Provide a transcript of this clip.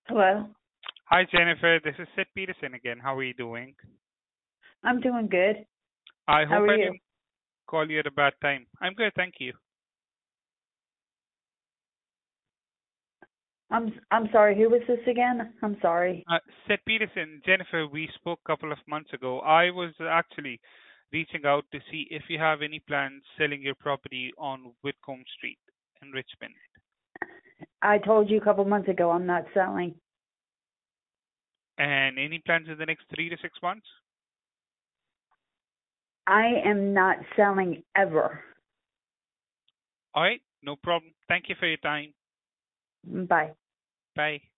Hello. Hi, Jennifer. This is Sid Peterson again. How are you doing? I'm doing good. I How hope are I you? didn't call you at a bad time. I'm good, thank you. I'm sorry. Who was this again? I'm sorry. Sid Peterson, Jennifer, we spoke a couple of months ago. I was actually reaching out to see if you have any plans selling your property on Whitcomb Street in Richmond. I told you a couple months ago I'm not selling. And any plans in the next 3 to 6 months? I am not selling ever. All right, no problem. Thank you for your time. Bye. Bye.